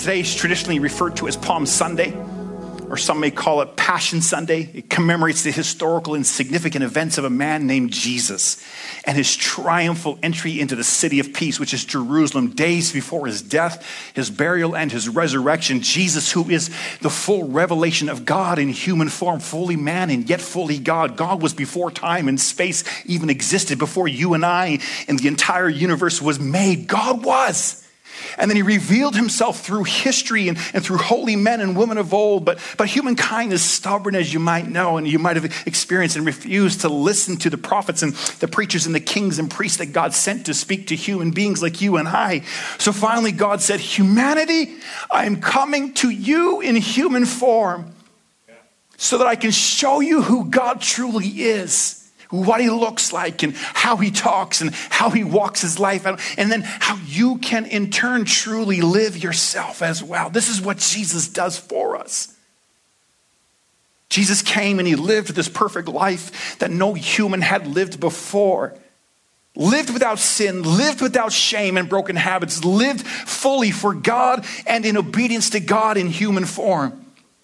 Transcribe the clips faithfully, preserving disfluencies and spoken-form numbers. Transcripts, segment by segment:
Today is traditionally referred to as Palm Sunday, or some may call it Passion Sunday. It commemorates the historical and significant events of a man named Jesus and his triumphal entry into the city of peace, which is Jerusalem, days before his death, his burial, and his resurrection. Jesus, who is the full revelation of God in human form, fully man and yet fully God. God was before time and space even existed, before you and I and the entire universe was made. God was. And then he revealed himself through history and, and through holy men and women of old. But, but humankind is stubborn, as you might know, and you might have experienced, and refused to listen to the prophets and the preachers and the kings and priests that God sent to speak to human beings like you and I. So finally God said, humanity, I am coming to you in human form so that I can show you who God truly is. What he looks like and how he talks and how he walks his life out, and then how you can in turn truly live yourself as well. This is what Jesus does for us. Jesus came and he lived this perfect life that no human had lived before. Lived without sin, lived without shame and broken habits, lived fully for God and in obedience to God in human form.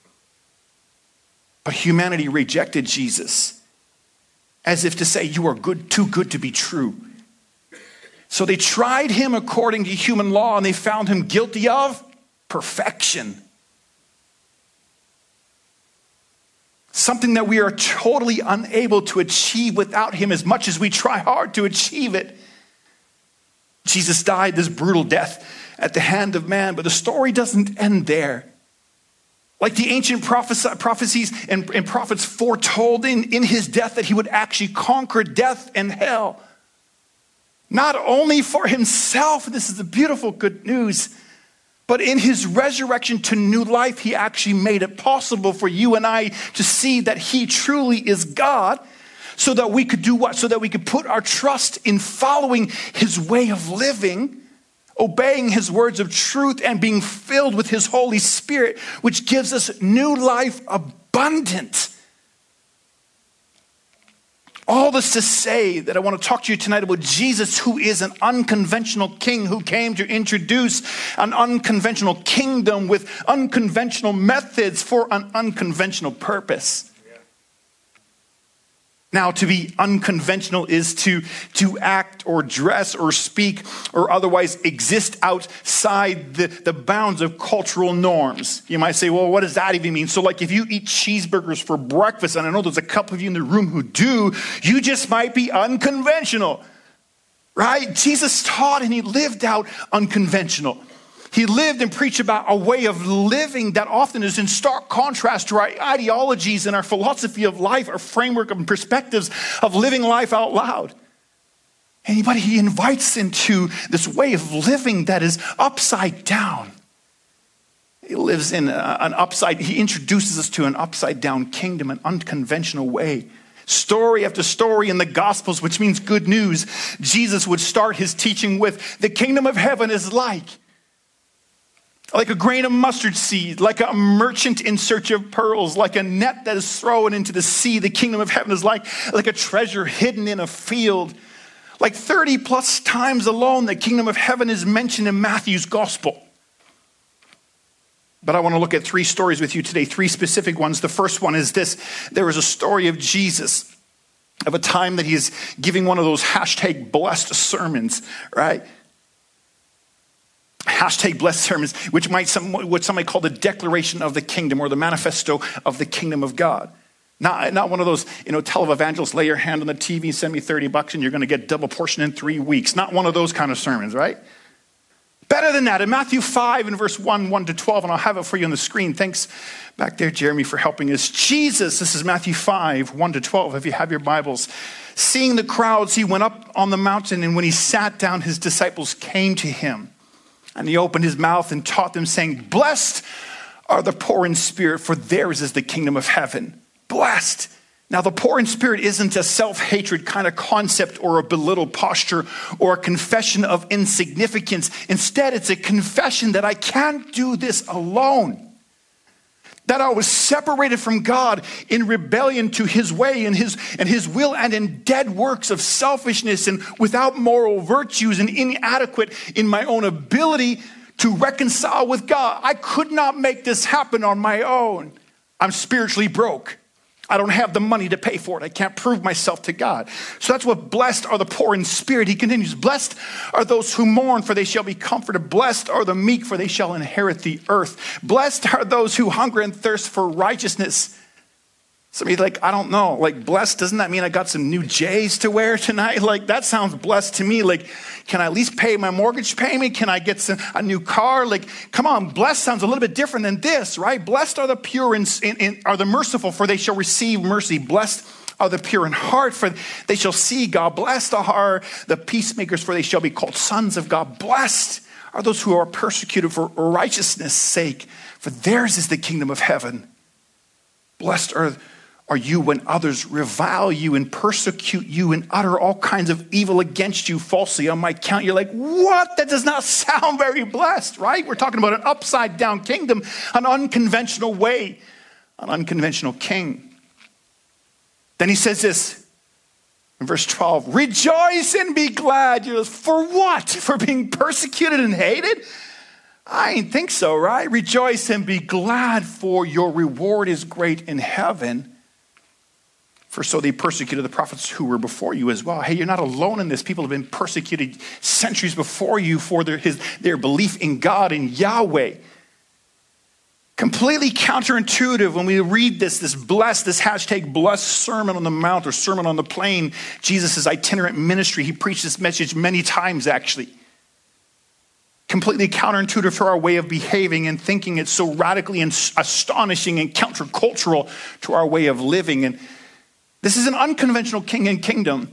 But humanity rejected Jesus, as if to say, you are good, too good to be true. So they tried him according to human law, and they found him guilty of perfection. Something that we are totally unable to achieve without him, as much as we try hard to achieve it. Jesus died this brutal death at the hand of man, but the story doesn't end there. Like the ancient prophecies and, and prophets foretold in, in his death, that he would actually conquer death and hell. Not only for himself, this is the beautiful good news, but in his resurrection to new life, he actually made it possible for you and I to see that he truly is God, so that we could do what? So that we could put our trust in following his way of living, obeying his words of truth, and being filled with his Holy Spirit, which gives us new life abundant. All this to say that I want to talk to you tonight about Jesus, who is an unconventional king, who came to introduce an unconventional kingdom with unconventional methods for an unconventional purpose. Now, to be unconventional is to, to act or dress or speak or otherwise exist outside the, the bounds of cultural norms. You might say, well, what does that even mean? So like if you eat cheeseburgers for breakfast, and I know there's a couple of you in the room who do, you just might be unconventional, right? Jesus taught and he lived out unconventional. He lived and preached about a way of living that often is in stark contrast to our ideologies and our philosophy of life, our framework and perspectives of living life out loud. Anybody he invites into this way of living that is upside down. He lives in a, an upside, he introduces us to an upside down kingdom, an unconventional way. Story after story in the Gospels, which means good news, Jesus would start his teaching with, the kingdom of heaven is like. Like a grain of mustard seed, like a merchant in search of pearls, like a net that is thrown into the sea. The kingdom of heaven is like, like a treasure hidden in a field. Like thirty plus times alone, the kingdom of heaven is mentioned in Matthew's gospel. But I want to look at three stories with you today, three specific ones. The first one is this. There is a story of Jesus, of a time that he's giving one of those hashtag blessed sermons, right? Hashtag blessed sermons, which might some, what somebody call the declaration of the kingdom or the manifesto of the kingdom of God. Not, not one of those, you know, televangelists, lay your hand on the T V, send me thirty bucks and you're going to get double portion in three weeks. Not one of those kind of sermons, right? Better than that, in Matthew five and verse one, one to twelve, and I'll have it for you on the screen. Thanks back there, Jeremy, for helping us. Jesus, this is Matthew five, one to twelve, if you have your Bibles. Seeing the crowds, he went up on the mountain, and when he sat down, his disciples came to him. And he opened his mouth and taught them, saying, blessed are the poor in spirit, for theirs is the kingdom of heaven. Blessed. Now, the poor in spirit isn't a self-hatred kind of concept or a belittled posture or a confession of insignificance. Instead, it's a confession that I can't do this alone. That I was separated from God in rebellion to his way and his, and his will, and in dead works of selfishness and without moral virtues and inadequate in my own ability to reconcile with God. I could not make this happen on my own. I'm spiritually broke. I don't have the money to pay for it. I can't prove myself to God. So that's what blessed are the poor in spirit. He continues, blessed are those who mourn, for they shall be comforted. Blessed are the meek, for they shall inherit the earth. Blessed are those who hunger and thirst for righteousness. Somebody's like, I don't know, like blessed, doesn't that mean I got some new J's to wear tonight? Like that sounds blessed to me. Like, can I at least pay my mortgage payment? Can I get some, a new car? Like, come on, blessed sounds a little bit different than this, right? Blessed are the pure and, and, and are the merciful, for they shall receive mercy. Blessed are the pure in heart, for they shall see God. Blessed are the peacemakers, for they shall be called sons of God. Blessed are those who are persecuted for righteousness' sake, for theirs is the kingdom of heaven. Blessed are Are you when others revile you and persecute you and utter all kinds of evil against you falsely on my account? You're like, what? That does not sound very blessed, right? We're talking about an upside down kingdom, an unconventional way, an unconventional king. Then he says this in verse twelve, rejoice and be glad. You're like, for what? For being persecuted and hated? I didn't think so, right? Rejoice and be glad, for your reward is great in heaven. For so they persecuted the prophets who were before you as well. Hey, you're not alone in this. People have been persecuted centuries before you for their, his, their belief in God and Yahweh. Completely counterintuitive when we read this, this blessed, this hashtag blessed Sermon on the Mount or Sermon on the Plain, Jesus' itinerant ministry. He preached this message many times actually. Completely counterintuitive to our way of behaving and thinking. It's so radically and astonishing and countercultural to our way of living. And this is an unconventional king and kingdom.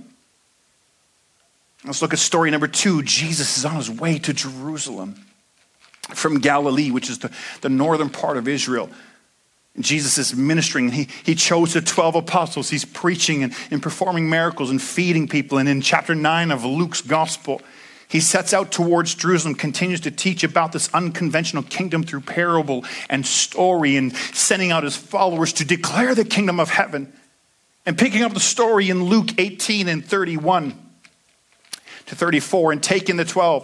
Let's look at story number two. Jesus is on his way to Jerusalem from Galilee, which is the, the northern part of Israel. And Jesus is ministering, and he, he chose the twelve apostles. He's preaching and, and performing miracles and feeding people. And in chapter nine of Luke's gospel, he sets out towards Jerusalem, continues to teach about this unconventional kingdom through parable and story, and sending out his followers to declare the kingdom of heaven. And picking up the story in Luke eighteen and thirty-one to thirty-four, and taking the twelve,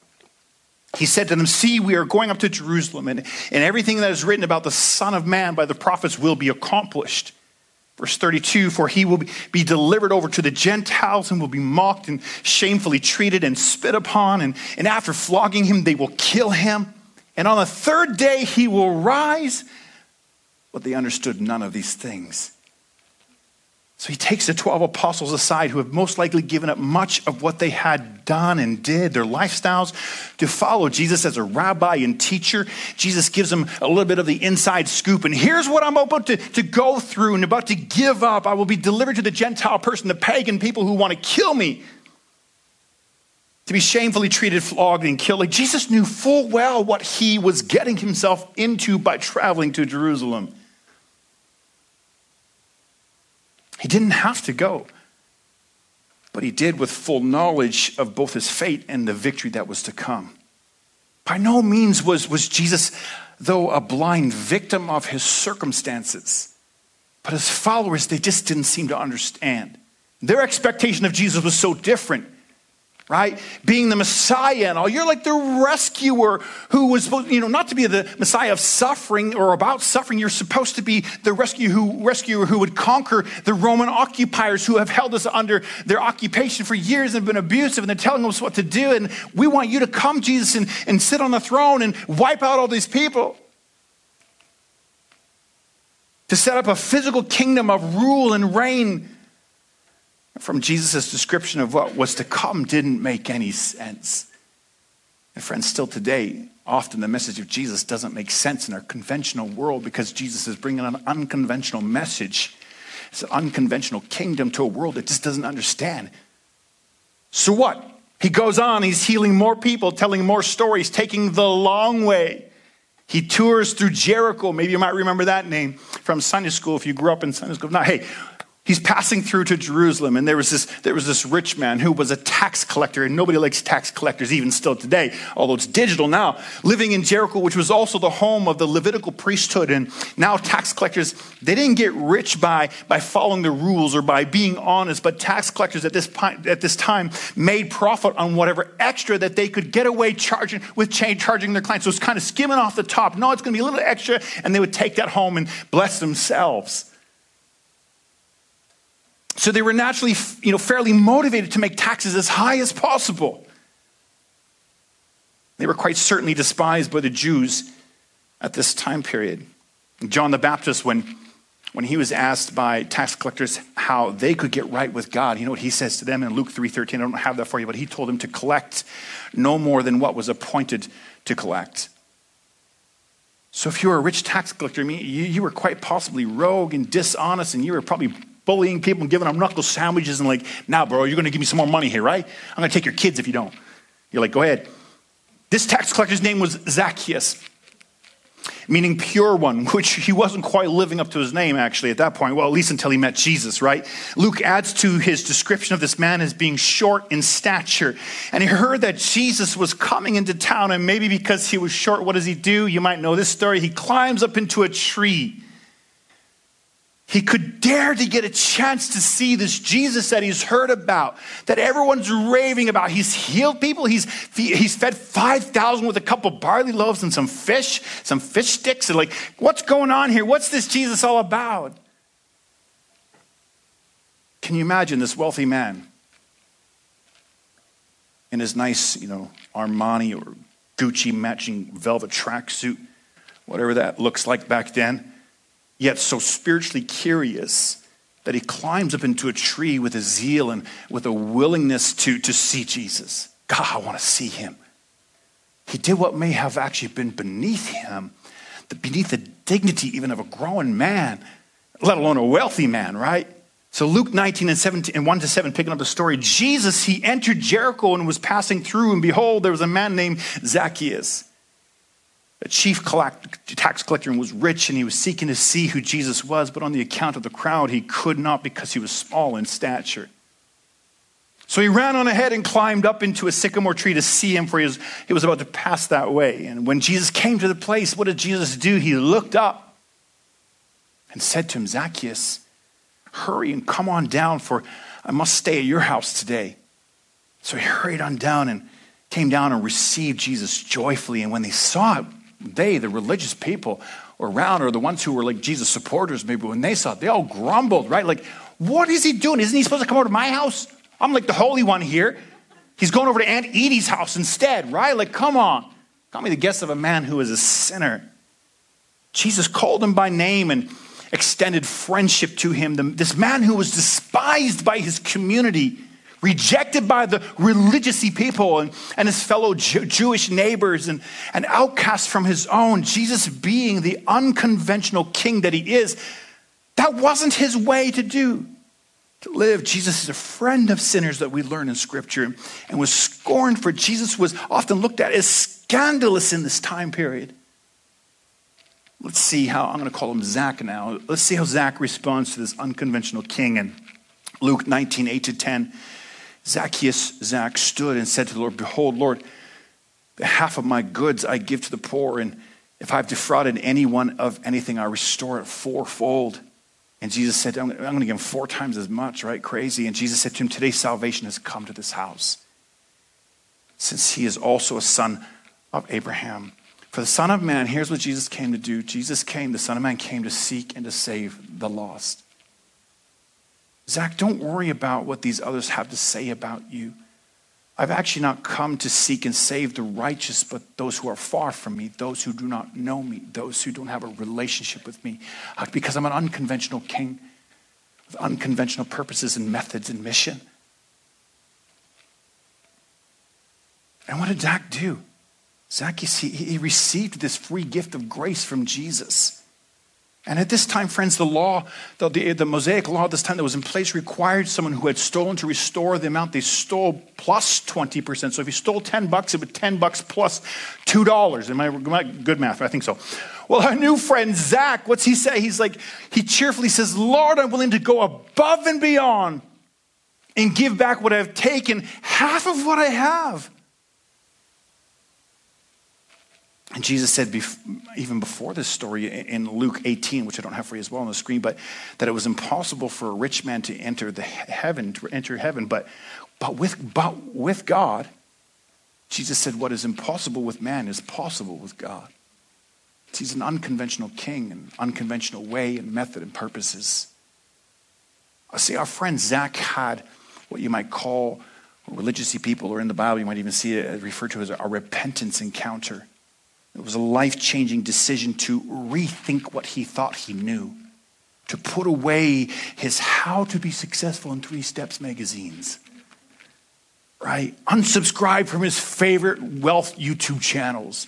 he said to them, see, we are going up to Jerusalem, and, and everything that is written about the Son of Man by the prophets will be accomplished. Verse thirty-two, for he will be delivered over to the Gentiles and will be mocked and shamefully treated and spit upon. And, and after flogging him, they will kill him. And on the third day, he will rise. But they understood none of these things. So he takes the twelve apostles aside who have most likely given up much of what they had done and did, their lifestyles, to follow Jesus as a rabbi and teacher. Jesus gives them a little bit of the inside scoop. And here's what I'm about to, to go through and about to give up. I will be delivered to the Gentile person, the pagan people who want to kill me, to be shamefully treated, flogged, and killed. Like Jesus knew full well what he was getting himself into by traveling to Jerusalem. He didn't have to go, but he did with full knowledge of both his fate and the victory that was to come. By no means was, was Jesus, though, a blind victim of his circumstances, but his followers, they just didn't seem to understand. Their expectation of Jesus was so different, right? Being the Messiah and all. You're like the rescuer who was supposed, you know, not to be the Messiah of suffering or about suffering. You're supposed to be the rescue who, rescuer who would conquer the Roman occupiers who have held us under their occupation for years and been abusive, and they're telling us what to do. And we want you to come, Jesus, and, and sit on the throne and wipe out all these people. To set up a physical kingdom of rule and reign from Jesus' description of what was to come didn't make any sense. And friends, still today, often the message of Jesus doesn't make sense in our conventional world because Jesus is bringing an unconventional message. It's an unconventional kingdom to a world that just doesn't understand. So what? He goes on, he's healing more people, telling more stories, taking the long way. He tours through Jericho. Maybe you might remember that name from Sunday school if you grew up in Sunday school. Now, hey, He's passing through to Jerusalem, and there was this there was this rich man who was a tax collector, and nobody likes tax collectors even still today, although it's digital now, living in Jericho, which was also the home of the Levitical priesthood. And now tax collectors, they didn't get rich by, by following the rules or by being honest, but tax collectors at this, at this time made profit on whatever extra that they could get away charging with charging their clients. So it's kind of skimming off the top. No, it's going to be a little extra, and they would take that home and bless themselves. So they were naturally, you know, fairly motivated to make taxes as high as possible. They were quite certainly despised by the Jews at this time period. John the Baptist, when, when he was asked by tax collectors how they could get right with God, you know what he says to them in Luke three thirteen? I don't have that for you, but he told them to collect no more than what was appointed to collect. So if you were a rich tax collector, I mean, you, you were quite possibly rogue and dishonest, and you were probably bullying people and giving them knuckle sandwiches and like, now, bro, you're going to give me some more money here, right? I'm going to take your kids if you don't. You're like, go ahead. This tax collector's name was Zacchaeus, meaning pure one, which he wasn't quite living up to his name actually at that point. Well, at least until he met Jesus, right? Luke adds to his description of this man as being short in stature. And he heard that Jesus was coming into town, and maybe because he was short, what does he do? You might know this story. He climbs up into a tree. He could dare to get a chance to see this Jesus that he's heard about, that everyone's raving about. He's healed people. He's, he's fed five thousand with a couple barley loaves and some fish, some fish sticks. And like, what's going on here? What's this Jesus all about? Can you imagine this wealthy man in his nice, you know, Armani or Gucci matching velvet tracksuit, whatever that looks like back then? Yet so spiritually curious that he climbs up into a tree with a zeal and with a willingness to, to see Jesus. God, I want to see him. He did what may have actually been beneath him, the, beneath the dignity even of a growing man, let alone a wealthy man, right? So Luke nineteen and seventeen and one to seven, picking up the story, Jesus, he entered Jericho and was passing through, and behold, there was a man named Zacchaeus, a chief tax collector, and was rich, and he was seeking to see who Jesus was, but on the account of the crowd, he could not because he was small in stature. So he ran on ahead and climbed up into a sycamore tree to see him, for he was, he was about to pass that way. And when Jesus came to the place, what did Jesus do? He looked up and said to him, Zacchaeus, hurry and come on down, for I must stay at your house today. So he hurried on down and came down and received Jesus joyfully. And when they saw it, they, the religious people around, or the ones who were like Jesus supporters, maybe when they saw it, they all grumbled, right? Like, what is he doing? Isn't he supposed to come over to my house? I'm like the holy one here. He's going over to Aunt Edie's house instead, right? Like, come on. Got me the guest of a man who is a sinner. Jesus called him by name and extended friendship to him. The, this man who was despised by his community, rejected by the religious people and, and his fellow Jew, Jewish neighbors, and an outcast from his own. Jesus, being the unconventional king that he is, that wasn't his way to do, to live. Jesus is a friend of sinners that we learn in Scripture, and was scorned for. Jesus was often looked at as scandalous in this time period. Let's see how, I'm going to call him Zach now. Let's see how Zach responds to this unconventional king. In Luke nineteen, eight to ten, Zacchaeus, Zach, stood and said to the Lord, behold, Lord, the half of my goods I give to the poor, and if I've defrauded anyone of anything, I restore it fourfold. And Jesus said, I'm going to give him four times as much, right? Crazy. And Jesus said to him, today salvation has come to this house, since he is also a son of Abraham. For the Son of Man, here's what Jesus came to do. Jesus came, the Son of Man came to seek and to save the lost. Zach, don't worry about what these others have to say about you. I've actually not come to seek and save the righteous, but those who are far from me, those who do not know me, those who don't have a relationship with me, because I'm an unconventional king with unconventional purposes and methods and mission. And what did Zach do? Zacchaeus, he, he received this free gift of grace from Jesus. And at this time, friends, the law, the, the, the Mosaic law at this time that was in place required someone who had stolen to restore the amount they stole plus twenty percent. So if you stole ten bucks, it would ten bucks plus two dollars. Am I, am I good math? I think so. Well, our new friend, Zach, what's he say? He's like, he cheerfully says, Lord, I'm willing to go above and beyond and give back what I've taken, half of what I have. And Jesus said, even before this story in Luke eighteen, which I don't have for you as well on the screen, but that it was impossible for a rich man to enter the heaven, to enter heaven. But, but, with, but with God, Jesus said, what is impossible with man is possible with God. He's an unconventional king, an unconventional way and method and purposes. I see our friend Zach had what you might call, religious people, or in the Bible you might even see it referred to as a repentance encounter. It was a life-changing decision to rethink what he thought he knew, to put away his How to Be Successful in Three Steps magazines, right? Unsubscribe from his favorite wealth YouTube channels.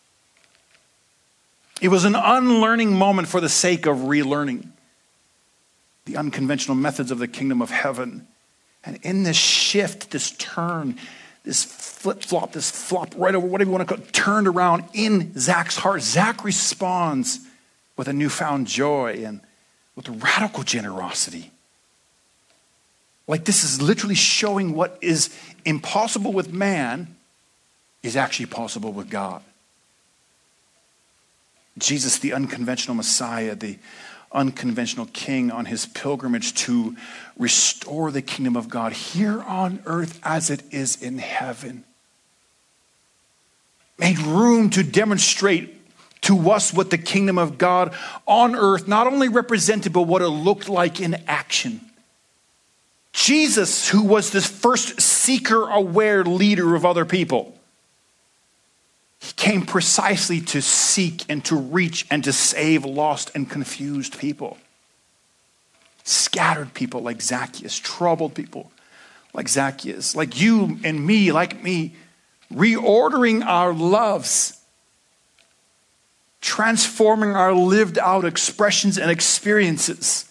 It was an unlearning moment for the sake of relearning the unconventional methods of the kingdom of heaven. And in this shift, this turn, this flip-flop, this flop right over, whatever you want to call it, turned around in Zach's heart, Zach responds with a newfound joy and with radical generosity. Like this is literally showing what is impossible with man is actually possible with God. Jesus, the unconventional Messiah, the unconventional king on his pilgrimage to restore the kingdom of God here on earth as it is in heaven, made room to demonstrate to us what the kingdom of God on earth not only represented, but what it looked like in action. Jesus, who was this first seeker-aware leader of other people, he came precisely to seek and to reach and to save lost and confused people. Scattered people like Zacchaeus, troubled people like Zacchaeus, like you and me, like me, reordering our loves, transforming our lived out expressions and experiences.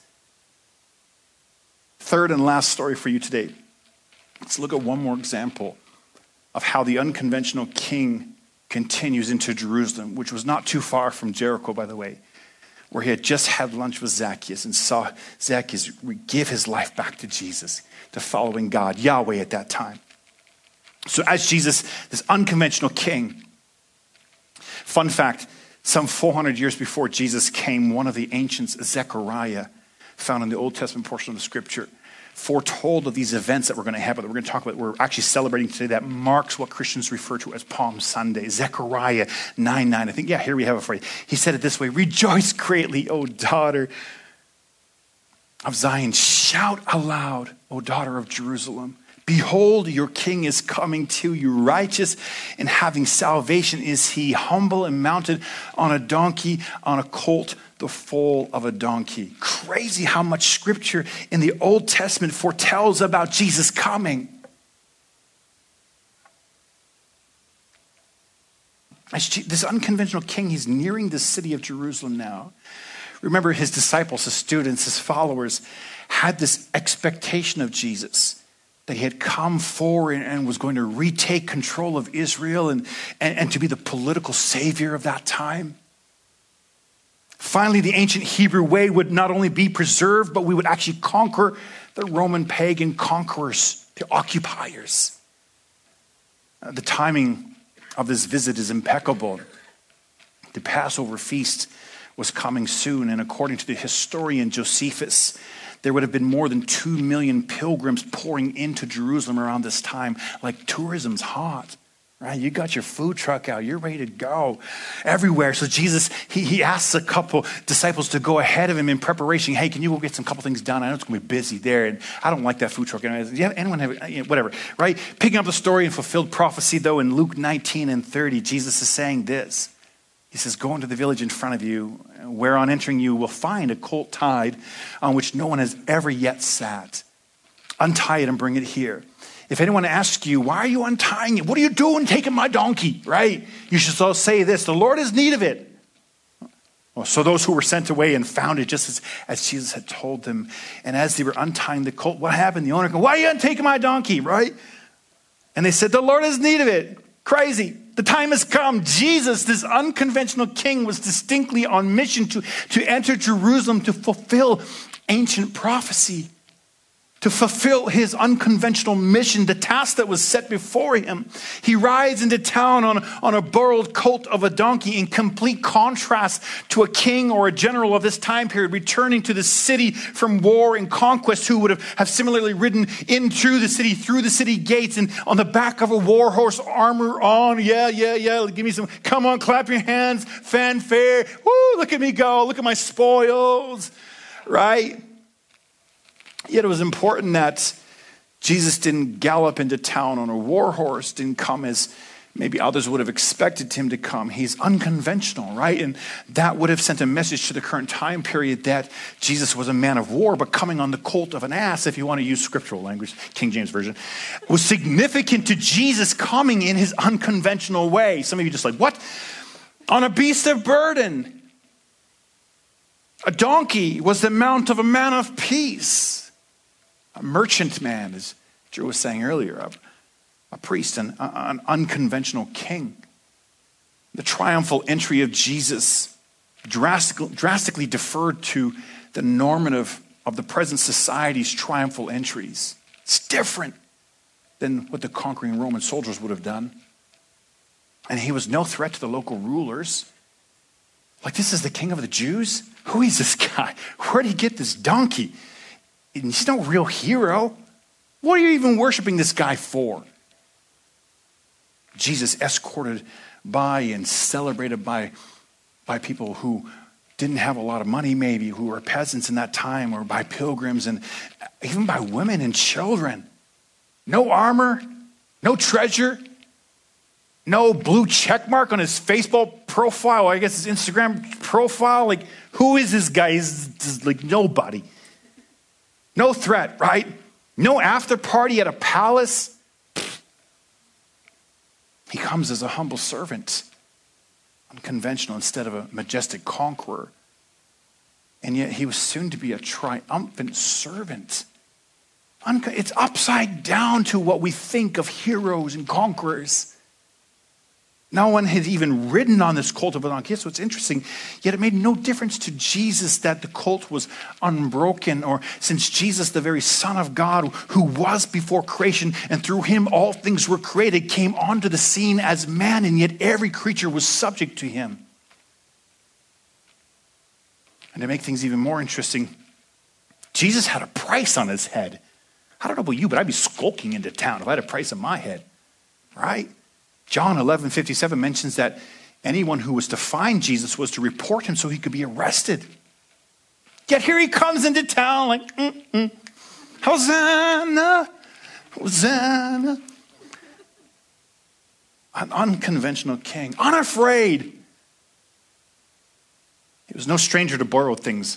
Third and last story for you today. Let's look at one more example of how the unconventional king continues into Jerusalem, which was not too far from Jericho, by the way, where he had just had lunch with Zacchaeus and saw Zacchaeus give his life back to Jesus, to following God, Yahweh at that time. So as Jesus, this unconventional king, fun fact, some four hundred years before Jesus came, one of the ancients, Zechariah, found in the Old Testament portion of the scripture, foretold of these events that we're going to happen, that we're going to talk about, we're actually celebrating today, that marks what Christians refer to as Palm Sunday. Zechariah nine nine. I think, yeah, here we have it for you. He said it this way: rejoice greatly, O daughter of Zion. Shout aloud, O daughter of Jerusalem. Behold, your king is coming to you. Righteous and having salvation is he, humble and mounted on a donkey, on a colt, the foal of a donkey. Crazy how much scripture in the Old Testament foretells about Jesus coming. As this unconventional king, he's nearing the city of Jerusalem now. Remember, his disciples, his students, his followers had this expectation of Jesus, that he had come forward and was going to retake control of Israel and, and, and to be the political savior of that time. Finally, the ancient Hebrew way would not only be preserved, but we would actually conquer the Roman pagan conquerors, the occupiers. Uh, the timing of this visit is impeccable. The Passover feast was coming soon, and according to the historian Josephus, there would have been more than two million pilgrims pouring into Jerusalem around this time. Like, tourism's hot, right? You got your food truck out. You're ready to go everywhere. So Jesus, he, he asks a couple disciples to go ahead of him in preparation. Hey, can you go get some couple things done? I know it's going to be busy there, and I don't like that food truck. Do you have anyone have you know, whatever, right? Picking up the story and fulfilled prophecy, though, in Luke nineteen and thirty, Jesus is saying this. He says, go into the village in front of you, where on entering you will find a colt tied on which no one has ever yet sat. Untie it and bring it here. If anyone asks you, why are you untying it? What are you doing taking my donkey, right? You should so say this: the Lord has need of it. Well, so those who were sent away and found it just as, as Jesus had told them. And as they were untying the colt, what happened? The owner goes, why are you untaking my donkey, right? And they said, the Lord has need of it. Crazy. The time has come. Jesus, this unconventional king, was distinctly on mission to, to enter Jerusalem to fulfill ancient prophecy, to fulfill his unconventional mission, the task that was set before him. He rides into town on, on a borrowed colt of a donkey in complete contrast to a king or a general of this time period returning to the city from war and conquest, who would have, have similarly ridden in through the city, through the city gates, and on the back of a war horse, armor on. Yeah, yeah, yeah. Give me some, come on, clap your hands, fanfare. Woo, look at me go. Look at my spoils, right? Yet it was important that Jesus didn't gallop into town on a war horse, didn't come as maybe others would have expected him to come. He's unconventional, right? And that would have sent a message to the current time period that Jesus was a man of war, but coming on the colt of an ass, if you want to use scriptural language, King James Version, was significant to Jesus coming in his unconventional way. Some of you just like, what? On a beast of burden. A donkey was the mount of a man of peace. A merchant man, as Drew was saying earlier, a, a priest, an, an unconventional king. The triumphal entry of Jesus drastically, drastically deferred to the normative of the present society's triumphal entries. It's different than what the conquering Roman soldiers would have done. And he was no threat to the local rulers. Like, this is the king of the Jews? Who is this guy? Where did he get this donkey? He's no real hero. What are you even worshiping this guy for? Jesus escorted by and celebrated by, by people who didn't have a lot of money, maybe, who were peasants in that time, or by pilgrims, and even by women and children. No armor, no treasure, no blue check mark on his Facebook profile, or I guess his Instagram profile. Like, who is this guy? He's just like nobody. No threat, right? No after party at a palace. He comes as a humble servant, unconventional instead of a majestic conqueror. And yet he was soon to be a triumphant servant. It's upside down to what we think of heroes and conquerors. No one had even ridden on this colt of a donkey. So it's interesting. Yet it made no difference to Jesus that the colt was unbroken, or since Jesus, the very Son of God, who was before creation, and through him all things were created, came onto the scene as man, and yet every creature was subject to him. And to make things even more interesting, Jesus had a price on his head. I don't know about you, but I'd be skulking into town if I had a price on my head, right? John eleven fifty-seven mentions that anyone who was to find Jesus was to report him so he could be arrested. Yet here he comes into town like, mm-mm. Hosanna, Hosanna. An unconventional king, unafraid. He was no stranger to borrowed things.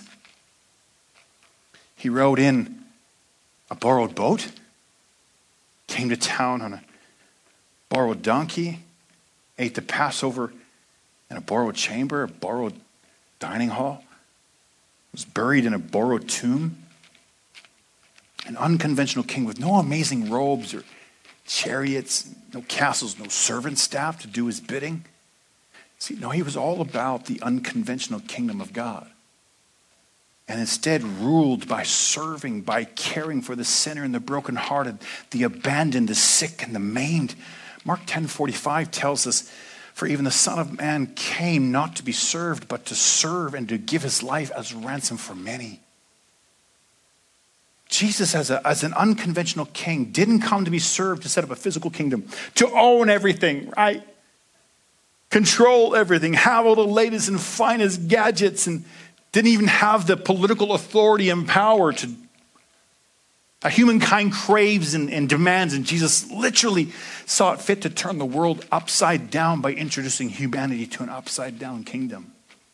He rode in a borrowed boat, came to town on a borrowed donkey, ate the Passover in a borrowed chamber, a borrowed dining hall, was buried in a borrowed tomb. An unconventional king with no amazing robes or chariots, no castles, no servant staff to do his bidding. See, no, he was all about the unconventional kingdom of God. And instead ruled by serving, by caring for the sinner and the brokenhearted, the abandoned, the sick, and the maimed. Mark ten forty-five tells us, for even the Son of Man came not to be served, but to serve and to give his life as ransom for many. Jesus, as, a, as an unconventional king, didn't come to be served to set up a physical kingdom, to own everything, right? Control everything, have all the latest and finest gadgets, and didn't even have the political authority and power to a humankind craves and, and demands, and Jesus literally saw it fit to turn the world upside down by introducing humanity to an upside down kingdom.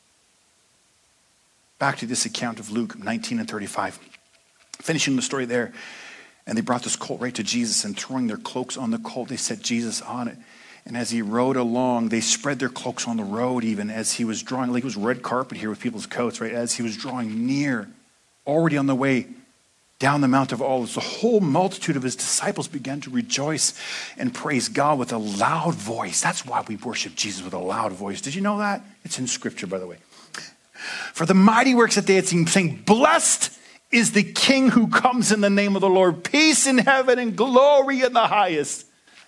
Back to this account of Luke nineteen and thirty-five. Finishing the story there, and they brought this colt right to Jesus, and throwing their cloaks on the colt, they set Jesus on it. And as he rode along, they spread their cloaks on the road even as he was drawing, like it was red carpet here with people's coats, right? As he was drawing near, already on the way down the Mount of Olives, the whole multitude of his disciples began to rejoice and praise God with a loud voice. That's why we worship Jesus with a loud voice. Did you know that? It's in Scripture, by the way. For the mighty works that they had seen, saying, blessed is the King who comes in the name of the Lord. Peace in heaven and glory in the highest.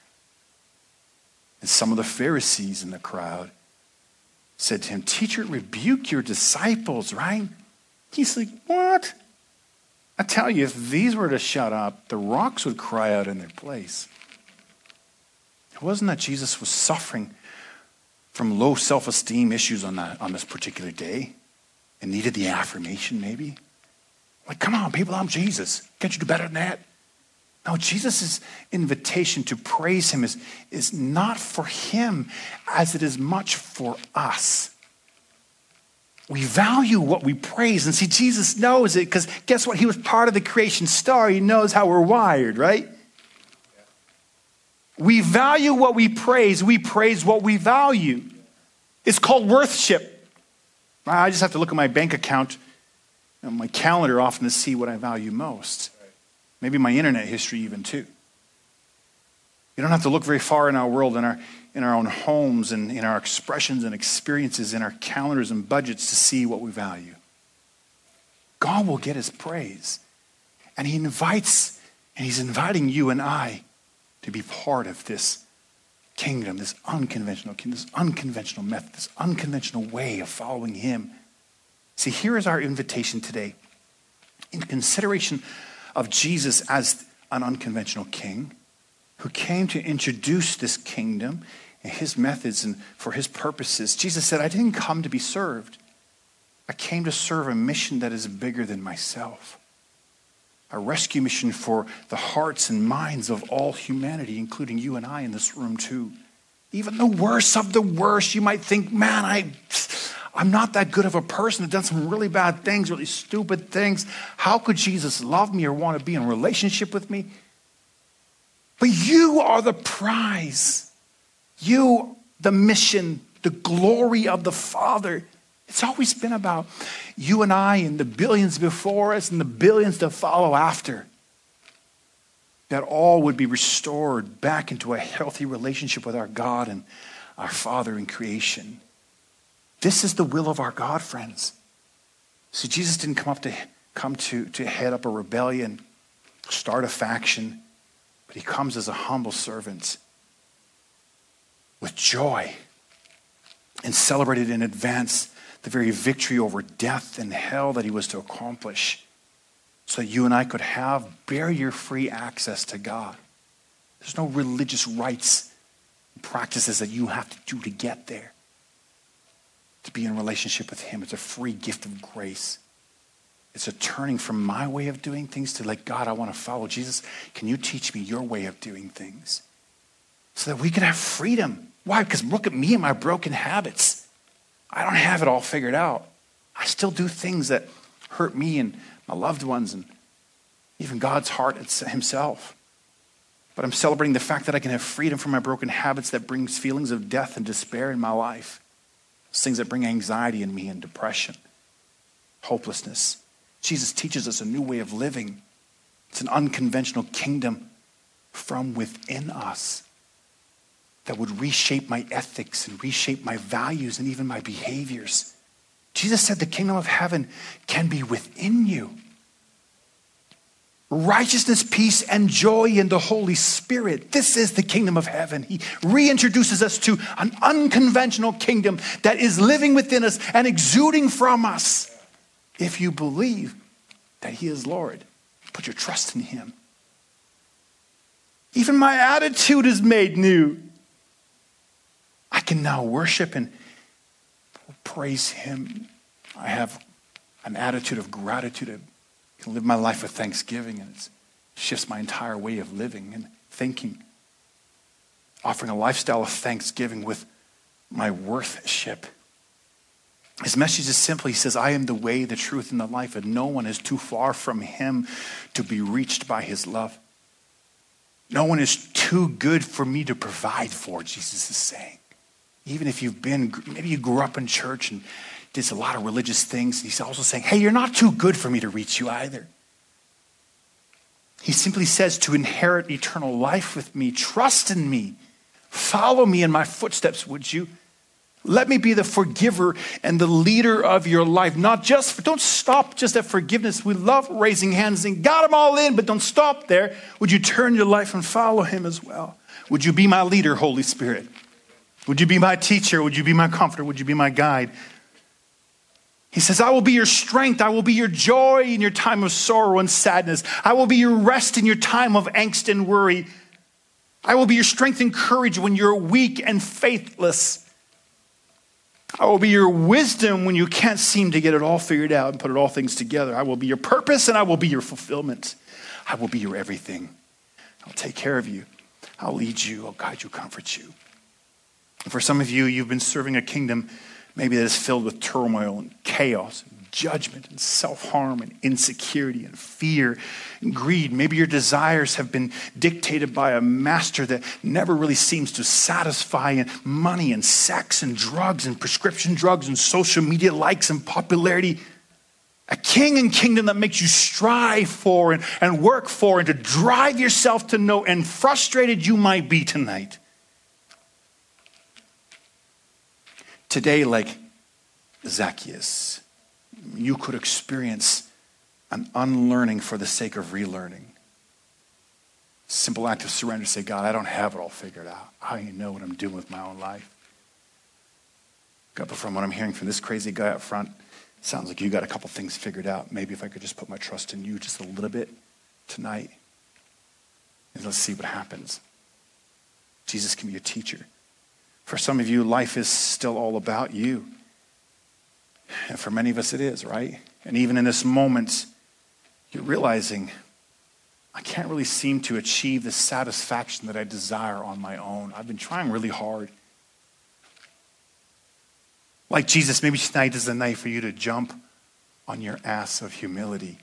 And some of the Pharisees in the crowd said to him, teacher, rebuke your disciples, right? He's like, what? I tell you, if these were to shut up, the rocks would cry out in their place. It wasn't that Jesus was suffering from low self-esteem issues on that on this particular day and needed the affirmation maybe. Like, come on, people, I'm Jesus. Can't you do better than that? No, Jesus' invitation to praise him is, is not for him as it is much for us. We value what we praise. And see, Jesus knows it because guess what? He was part of the creation story. He knows how we're wired, right? We value what we praise. We praise what we value. It's called worship. I just have to look at my bank account and my calendar often to see what I value most. Maybe my internet history even too. You don't have to look very far in our world, in our in our own homes and in our expressions and experiences, in our calendars and budgets to see what we value. God will get his praise. And he invites, and he's inviting you and I to be part of this kingdom, this unconventional kingdom, this unconventional method, this unconventional way of following him. See, here is our invitation today. In consideration of Jesus as an unconventional king who came to introduce this kingdom and his methods and for his purposes. Jesus said, I didn't come to be served. I came to serve a mission that is bigger than myself. A rescue mission for the hearts and minds of all humanity, including you and I in this room too. Even the worst of the worst, you might think, man, I, I'm not that good of a person. I've done some really bad things, really stupid things. How could Jesus love me or want to be in a relationship with me? But you are the prize. You, the mission, the glory of the Father. It's always been about you and I and the billions before us and the billions to follow after. That all would be restored back into a healthy relationship with our God and our Father in creation. This is the will of our God, friends. See, Jesus didn't come up to come to, to head up a rebellion, start a faction. But he comes as a humble servant with joy and celebrated in advance the very victory over death and hell that he was to accomplish so that you and I could have barrier-free access to God. There's no religious rites and practices that you have to do to get there. To be in a relationship with him, it's a free gift of grace. It's a turning from my way of doing things to like, God, I want to follow Jesus. Can you teach me your way of doing things? So that we can have freedom. Why? Because look at me and my broken habits. I don't have it all figured out. I still do things that hurt me and my loved ones and even God's heart himself. But I'm celebrating the fact that I can have freedom from my broken habits that brings feelings of death and despair in my life. Those things that bring anxiety in me and depression, hopelessness. Jesus teaches us a new way of living. It's an unconventional kingdom from within us that would reshape my ethics and reshape my values and even my behaviors. Jesus said the kingdom of heaven can be within you. Righteousness, peace, and joy in the Holy Spirit. This is the kingdom of heaven. He reintroduces us to an unconventional kingdom that is living within us and exuding from us. If you believe that he is Lord, put your trust in him. Even my attitude is made new. I can now worship and praise him. I have an attitude of gratitude. I can live my life with thanksgiving, and it shifts my entire way of living and thinking. Offering a lifestyle of thanksgiving with my worthship. His message is simply, he says, I am the way, the truth, and the life, and no one is too far from him to be reached by his love. No one is too good for me to provide for, Jesus is saying. Even if you've been, maybe you grew up in church and did a lot of religious things. He's also saying, hey, you're not too good for me to reach you either. He simply says to inherit eternal life with me, trust in me, follow me in my footsteps, would you? Let me be the forgiver and the leader of your life. Not just, don't stop just at forgiveness. We love raising hands and got them all in, but don't stop there. Would you turn your life and follow him as well? Would you be my leader, Holy Spirit? Would you be my teacher? Would you be my comforter? Would you be my guide? He says, I will be your strength. I will be your joy in your time of sorrow and sadness. I will be your rest in your time of angst and worry. I will be your strength and courage when you're weak and faithless. I will be your wisdom when you can't seem to get it all figured out and put it all things together. I will be your purpose and I will be your fulfillment. I will be your everything. I'll take care of you. I'll lead you. I'll guide you, comfort you. And for some of you, you've been serving a kingdom maybe that is filled with turmoil and chaos, and judgment and self-harm and insecurity and fear and greed. Maybe your desires have been dictated by a master that never really seems to satisfy, and money and sex and drugs and prescription drugs and social media likes and popularity. A king and kingdom that makes you strive for and, and work for and to drive yourself to know, and frustrated you might be tonight. Today, like Zacchaeus, you could experience an unlearning for the sake of relearning. Simple act of surrender. Say, God, I don't have it all figured out. I don't even know what I'm doing with my own life. God, but from what I'm hearing from this crazy guy up front, sounds like you got a couple things figured out. Maybe if I could just put my trust in you just a little bit tonight, and let's see what happens. Jesus can be your teacher. For some of you, life is still all about you. And for many of us, it is, right? And even in this moment, you're realizing, I can't really seem to achieve the satisfaction that I desire on my own. I've been trying really hard. Like Jesus, maybe tonight is the night for you to jump on your ass of humility.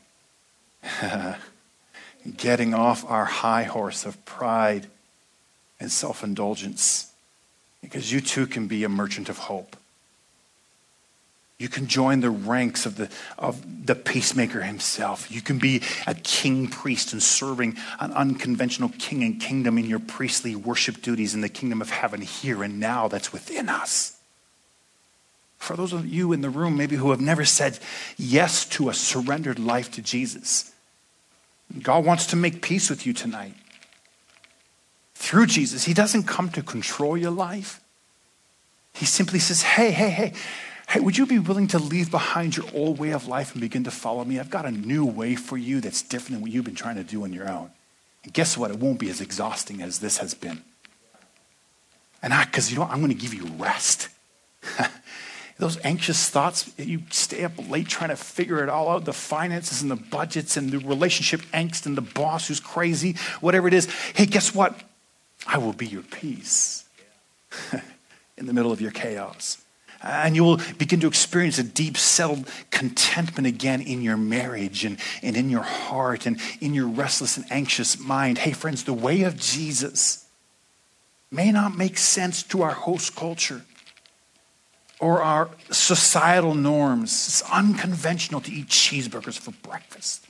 Getting off our high horse of pride and self-indulgence. Because you too can be a merchant of hope. You can join the ranks of the, of the peacemaker himself. You can be a king priest and serving an unconventional king and kingdom in your priestly worship duties in the kingdom of heaven here and now that's within us. For those of you in the room maybe who have never said yes to a surrendered life to Jesus, God wants to make peace with you tonight. Through Jesus, he doesn't come to control your life. He simply says, hey, hey, hey, hey, would you be willing to leave behind your old way of life and begin to follow me? I've got a new way for you that's different than what you've been trying to do on your own. And guess what? It won't be as exhausting as this has been. And I, because you know, I'm going to give you rest. Those anxious thoughts, you stay up late trying to figure it all out, the finances and the budgets and the relationship angst and the boss who's crazy, whatever it is. Hey, guess what? I will be your peace in the middle of your chaos. And you will begin to experience a deep settled contentment again in your marriage and, and in your heart and in your restless and anxious mind. Hey friends, the way of Jesus may not make sense to our host culture or our societal norms. It's unconventional to eat cheeseburgers for breakfast.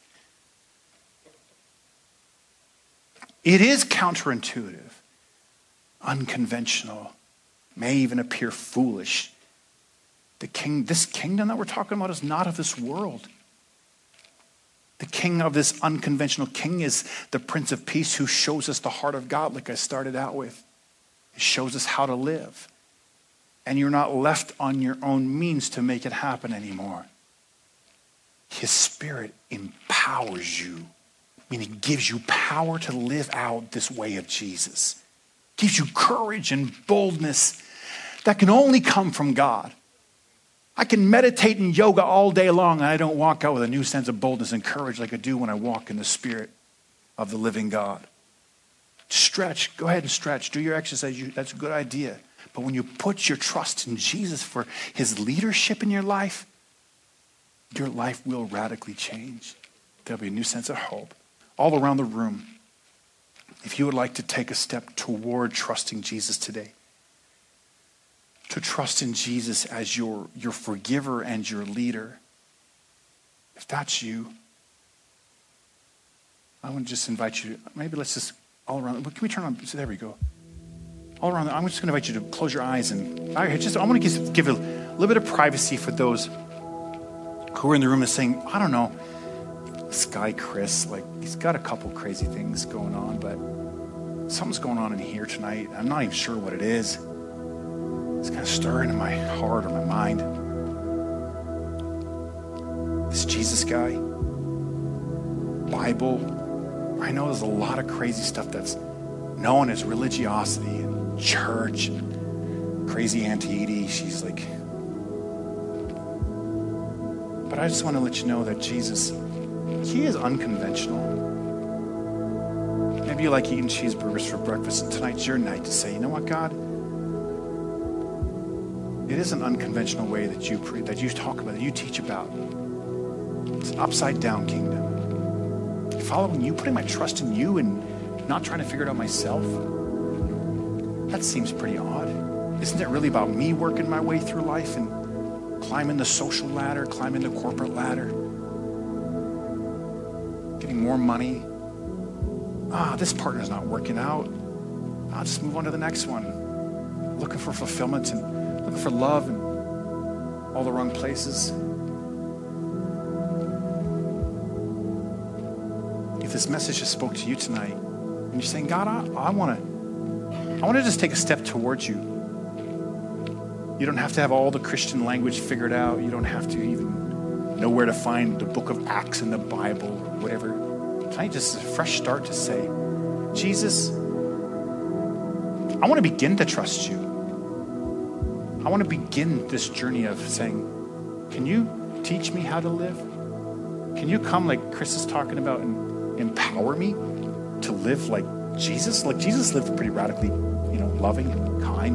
It is counterintuitive. Unconventional, may even appear foolish. The king, this kingdom that we're talking about is not of this world. The king of this unconventional king is the Prince of Peace who shows us the heart of God, like I started out with. He shows us how to live. And you're not left on your own means to make it happen anymore. His Spirit empowers you. I mean, he gives you power to live out this way of Jesus. Gives you courage and boldness that can only come from God. I can meditate in yoga all day long and I don't walk out with a new sense of boldness and courage like I do when I walk in the Spirit of the living God. Stretch. Go ahead and stretch. Do your exercise. You, that's a good idea. But when you put your trust in Jesus for his leadership in your life, your life will radically change. There'll be a new sense of hope. All around the room, if you would like to take a step toward trusting Jesus today, to trust in Jesus as your, your forgiver and your leader, if that's you, I want to just invite you, maybe let's just all around, can we turn on, so there we go. All around, I'm just going to invite you to close your eyes and I just, I want to give, give a little bit of privacy for those who are in the room and saying, I don't know, this guy Chris, like he's got a couple crazy things going on, but something's going on in here tonight. I'm not even sure what it is. It's kind of stirring in my heart or my mind. This Jesus guy, Bible, I know there's a lot of crazy stuff that's known as religiosity and church. And crazy Auntie Edie, she's like, but I just want to let you know that Jesus, he is unconventional. Maybe you like eating cheeseburgers for breakfast, and tonight's your night to say, you know what, God? It is an unconventional way that you pre- that you talk about, that you teach about. It's an upside down kingdom. Following you, putting my trust in you and not trying to figure it out myself. That seems pretty odd. Isn't it really about me working my way through life and climbing the social ladder, climbing the corporate ladder, getting more money? Ah, this partner's not working out. I'll just move on to the next one. Looking for fulfillment and looking for love in all the wrong places. If this message just spoke to you tonight, and you're saying, God, I, I want to, I want to just take a step towards you. You don't have to have all the Christian language figured out. You don't have to even know where to find the book of Acts in the Bible or whatever. Tonight just is a fresh start to say, Jesus, I want to begin to trust you. I want to begin this journey of saying, can you teach me how to live? Can you come, like Chris is talking about, and empower me to live like Jesus? Like Jesus lived pretty radically, you know, loving and kind.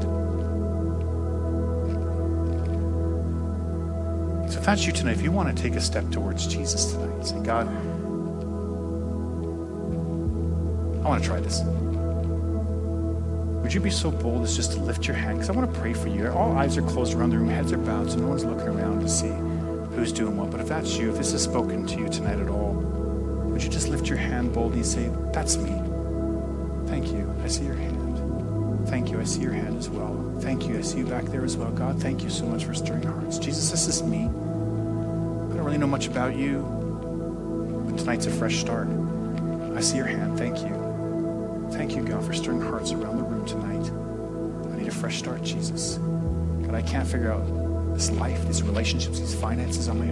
So if that's you tonight, if you want to take a step towards Jesus tonight, say, God, I want to try this. Would you be so bold as just to lift your hand? Because I want to pray for you. All eyes are closed around the room, heads are bowed, so no one's looking around to see who's doing what. But if that's you, if this has spoken to you tonight at all, would you just lift your hand boldly and say, that's me. Thank you. I see your hand. Thank you. I see your hand as well. Thank you. I see you back there as well. God, thank you so much for stirring hearts. Jesus, this is me. I don't really know much about you, but tonight's a fresh start. I see your hand. Thank you. Thank you, God, for stirring hearts around the room tonight. I need a fresh start, Jesus. God, I can't figure out this life, these relationships, these finances on my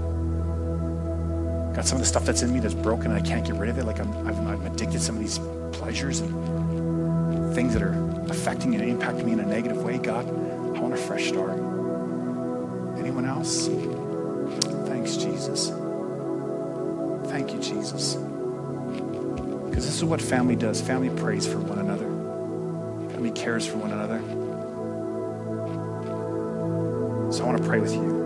own. God, some of the stuff that's in me that's broken and I can't get rid of it. Like I'm, I'm, I'm addicted to some of these pleasures and things that are affecting and impacting me in a negative way. God, I want a fresh start. Anyone else? Thanks, Jesus. Thank you, Jesus. Because this is what family does. Family prays for one another. Family cares for one another. So I want to pray with you.